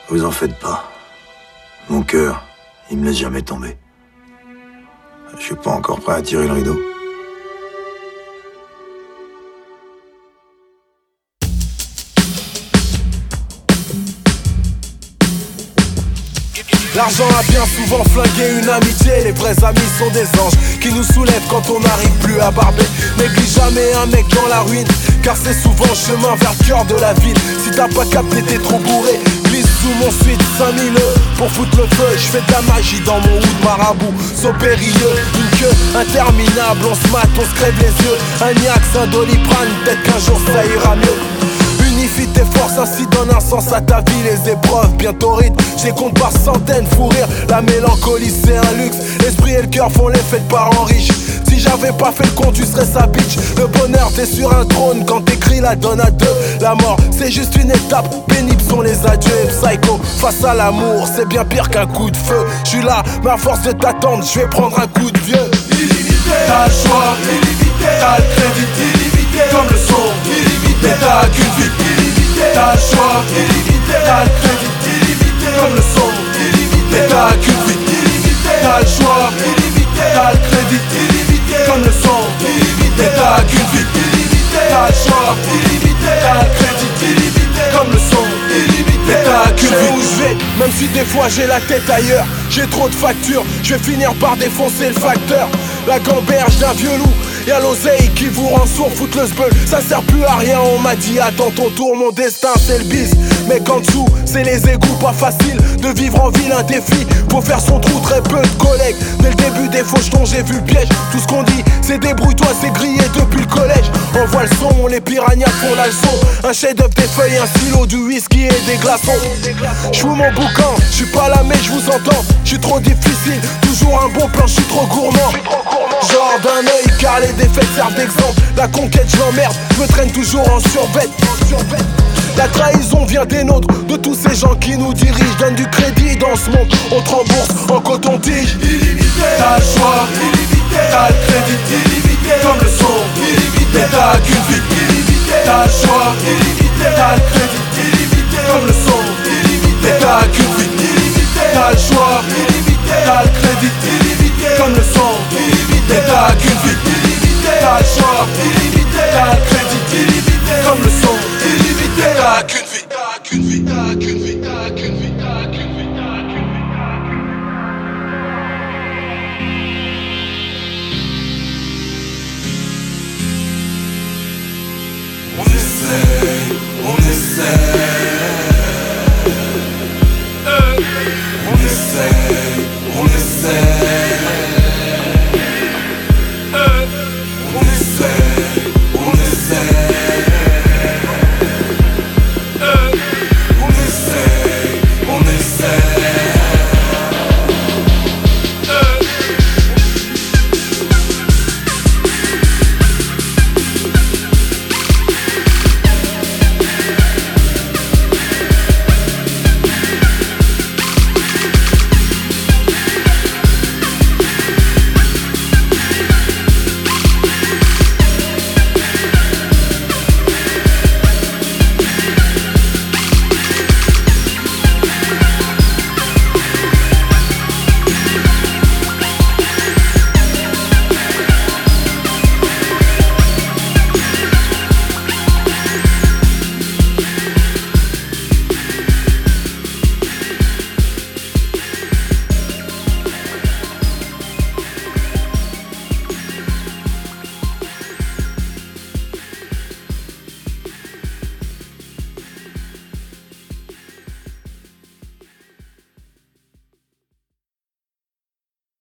Vous en faites pas. Mon cœur, il me laisse jamais tomber. Je suis pas encore prêt à tirer le rideau. L'argent a bien souvent flingué une amitié. Les vrais amis sont des anges qui nous soulèvent quand on n'arrive plus à barber. Néglige jamais un mec dans la ruine, car c'est souvent le chemin vers le cœur de la ville. Si t'as pas capté, t'es trop bourré. Glisse sous mon suite 5000 pour foutre le feu. Je fais de la magie dans mon hood marabout. So périlleux, une queue interminable. On se mate, on se crève les yeux. Un Niax, un Doliprane, peut-être qu'un jour ça ira mieux. Unifie tes forces, ainsi donne un sens à ta vie. Les épreuves bientôt rides, j'ai compte par centaines. Fou rire, la mélancolie c'est un luxe. L'esprit et le cœur font l'effet de parents riches. Si j'avais pas fait le con, tu serais sa bitch. Le bonheur t'es sur un trône quand t'écris la donne à deux. La mort c'est juste une étape, pénibles sont les adieux. Psycho, face à l'amour c'est bien pire qu'un coup de feu. J'suis là, mais à force de t'attendre, j'vais prendre un coup de vieux. Illimité, t'as le choix, illimité, t'as le crédit, illimité, comme le son, illimité, t'as qu'une vie, illimité, t'as le choix, illimité, t'as le crédit, illimité, comme le son, illimité, t'as qu'une vie, illimité, t'as le choix, illimité, t'as le crédit, illimité, comme le son, illimité, t'as qu'une vie, illimité, t'as le choix, illimité, t'as le crédit, illimité, comme le son, illimité, t'as qu'une vie. Où je vais, même si des fois j'ai la tête ailleurs, j'ai trop de factures, je vais finir par défoncer le facteur. La gamberge d'un vieux loup, y'a l'oseille qui vous rend sourd, foutre le sbeul, ça sert plus à rien. On m'a dit attends ton tour, mon destin c'est le bis. Mais qu'en dessous, c'est les égouts, pas facile de vivre en ville, un défi. Faut faire son trou, très peu de collègues. Dès le début des fauchetons, j'ai vu le piège. Tout ce qu'on dit, c'est débrouille-toi, c'est grillé depuis le collège. On voit le son, les piranhas font la leçon. Un chef-d'œuvre, des feuilles, un stylo, du whisky et des glaçons. J'fous mon boucan, j'suis pas là mais j'vous entends. J'suis trop difficile, toujours un bon plan, j'suis trop gourmand. Genre d'un œil car les défaites servent d'exemple. La conquête je l'emmerde, me traîne toujours en survêt. La trahison vient des nôtres, de tous ces gens qui nous dirigent. Donne du crédit dans ce monde, on te rembourse en coton-tige. Illimité, t'as le choix, illimité, t'as le crédit, illimité, comme le son, illimité, t'as qu'une vie, illimité, t'as le choix, illimité, t'as le crédit, illimité, comme le son, illimité, t'as qu'une vie, illimité, t'as le choix, illimité, t'as le crédit, illimité, comme le son, illimité, t'as qu'une vie, illimité, t'as le choix, illimité, t'as le crédit, illimité, comme le son.